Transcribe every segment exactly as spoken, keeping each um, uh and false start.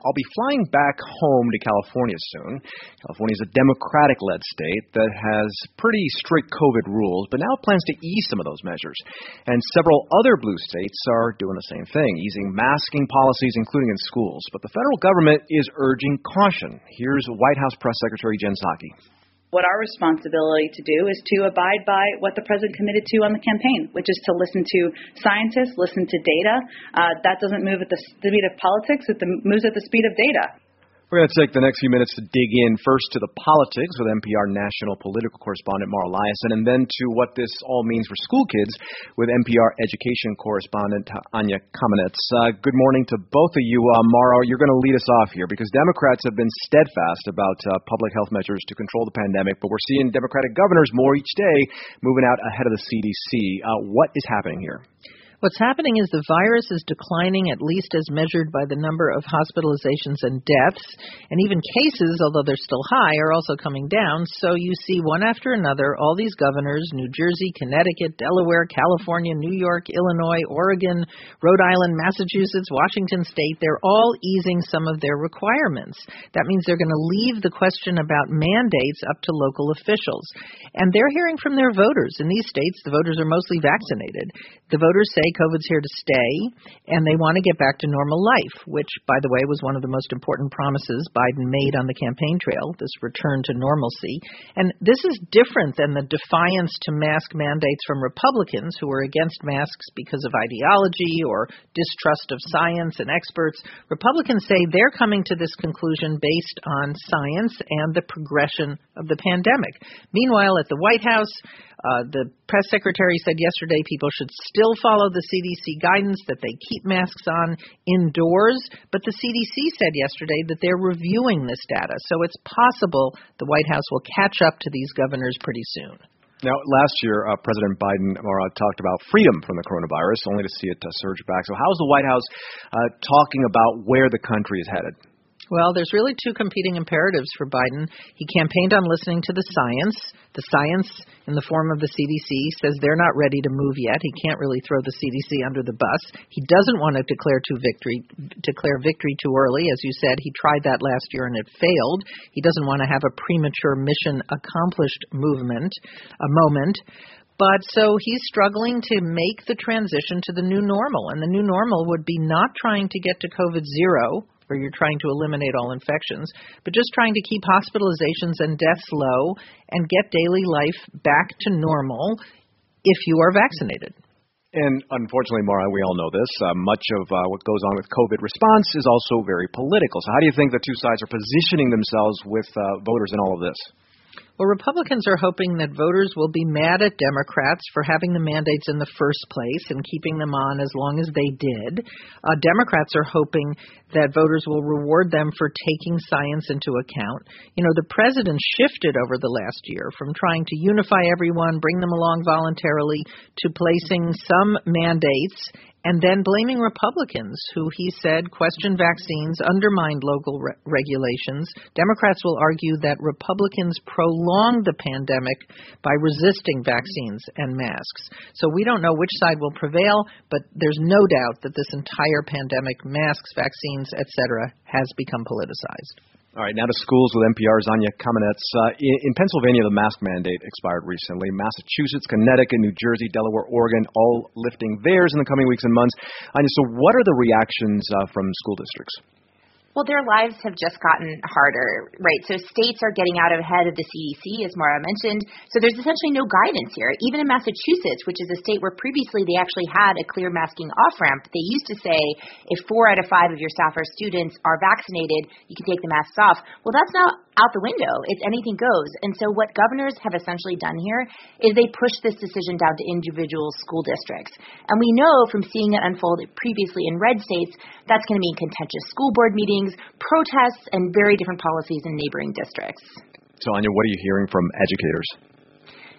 I'll be flying back home to California soon. California is a Democratic-led state that has pretty strict COVID rules, but now plans to ease some of those measures. And several other blue states are doing the same thing, easing masking policies, including in schools. But the federal government is urging caution. Here's White House Press Secretary Jen Psaki. What our responsibility to do is to abide by what the president committed to on the campaign, which is to listen to scientists, listen to data. Uh, that doesn't move at the speed of politics, it moves at the speed of data. We're going to take the next few minutes to dig in first to the politics with N P R national political correspondent Mara Liasson, and then to what this all means for school kids with N P R education correspondent Anya Kamenetz. Uh, good morning to both of you. Uh, Mara, you're going to lead us off here because Democrats have been steadfast about uh, public health measures to control the pandemic, but we're seeing Democratic governors more each day moving out ahead of the C D C. Uh, what is happening here? What's happening is the virus is declining, at least as measured by the number of hospitalizations and deaths, and even cases, although they're still high, are also coming down. So you see one after another, all these governors, New Jersey, Connecticut, Delaware, California, New York, Illinois, Oregon, Rhode Island, Massachusetts, Washington State, they're all easing some of their requirements. That means they're going to leave the question about mandates up to local officials. And they're hearing from their voters. In these states, the voters are mostly vaccinated. The voters say COVID's here to stay, and they want to get back to normal life, which, by the way, was one of the most important promises Biden made on the campaign trail, this return to normalcy. And this is different than the defiance to mask mandates from Republicans who are against masks because of ideology or distrust of science and experts. Republicans say they're coming to this conclusion based on science and the progression of the pandemic. Meanwhile, at the White House, Uh, the press secretary said yesterday people should still follow the C D C guidance, that they keep masks on indoors. But the C D C said yesterday that they're reviewing this data. So it's possible the White House will catch up to these governors pretty soon. Now, last year, uh, President Biden uh, talked about freedom from the coronavirus, only to see it uh, surge back. So how is the White House uh, talking about where the country is headed? Well, there's really two competing imperatives for Biden. He campaigned on listening to the science. The science, in the form of the C D C, says they're not ready to move yet. He can't really throw the C D C under the bus. He doesn't want to declare to victory, declare victory too early. As you said, he tried that last year and it failed. He doesn't want to have a premature mission accomplished movement, a moment. But so he's struggling to make the transition to the new normal. And the new normal would be not trying to get to COVID zero, where you're trying to eliminate all infections, but just trying to keep hospitalizations and deaths low and get daily life back to normal if you are vaccinated. And unfortunately, Mara, we all know this, uh, much of uh, what goes on with COVID response is also very political. So how do you think the two sides are positioning themselves with uh, voters in all of this? Well, Republicans are hoping that voters will be mad at Democrats for having the mandates in the first place and keeping them on as long as they did. Uh, Democrats are hoping that voters will reward them for taking science into account. You know, the president shifted over the last year from trying to unify everyone, bring them along voluntarily, to placing some mandates and then blaming Republicans who, he said, questioned vaccines, undermined local re- regulations. Democrats will argue that Republicans prolonged the pandemic by resisting vaccines and masks. So we don't know which side will prevail, but there's no doubt that this entire pandemic, masks, vaccines, et cetera, has become politicized. All right, now to schools with N P R's Anya Kamenetz. Uh, in, in Pennsylvania, the mask mandate expired recently. Massachusetts, Connecticut, New Jersey, Delaware, Oregon, all lifting theirs in the coming weeks and months. Anya, so what are the reactions uh, from school districts? Well, their lives have just gotten harder, right? So states are getting out ahead of the C D C, as Mara mentioned. So there's essentially no guidance here. Even in Massachusetts, which is a state where previously they actually had a clear masking off-ramp, they used to say if four out of five of your staff or students are vaccinated, you can take the masks off. Well, that's not out the window. It's anything goes. And so what governors have essentially done here is they push this decision down to individual school districts. And we know from seeing it unfold previously in red states, that's going to mean contentious school board meetings, protests, and very different policies in neighboring districts. So, Anya, what are you hearing from educators?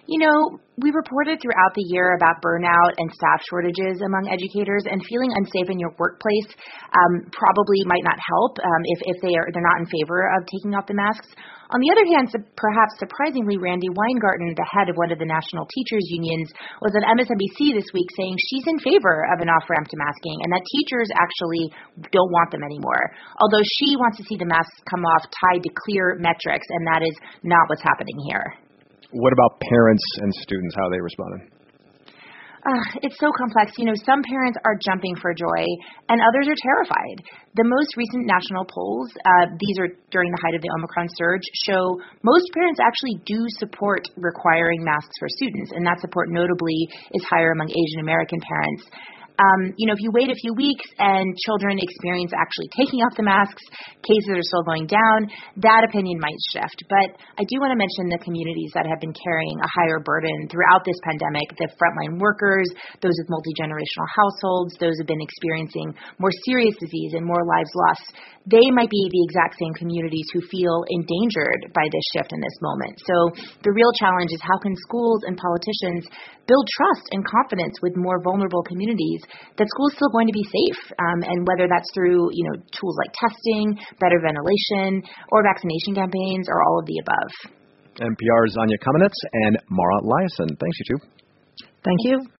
You know, we reported throughout the year about burnout and staff shortages among educators, and feeling unsafe in your workplace um, probably might not help um, if, if they are, they're not in favor of taking off the masks. On the other hand, su- perhaps surprisingly, Randy Weingarten, the head of one of the national teachers unions, was on M S N B C this week saying she's in favor of an off-ramp to masking and that teachers actually don't want them anymore, although she wants to see the masks come off tied to clear metrics, and that is not what's happening here. What about parents and students? How are they responding? Uh, it's so complex. You know, some parents are jumping for joy and others are terrified. The most recent national polls, uh, these are during the height of the Omicron surge, show most parents actually do support requiring masks for students, and that support notably is higher among Asian American parents. Um, you know, if you wait a few weeks and children experience actually taking off the masks, cases are still going down, that opinion might shift. But I do want to mention the communities that have been carrying a higher burden throughout this pandemic, the frontline workers, those with multi-generational households, those who have been experiencing more serious disease and more lives lost. They might be the exact same communities who feel endangered by this shift in this moment. So the real challenge is how can schools and politicians build trust and confidence with more vulnerable communities that school is still going to be safe, um, and whether that's through, you know, tools like testing, better ventilation, or vaccination campaigns, or all of the above. N P R's Anya Kamenetz and Mara Liasson. Thanks, you two. Thank you.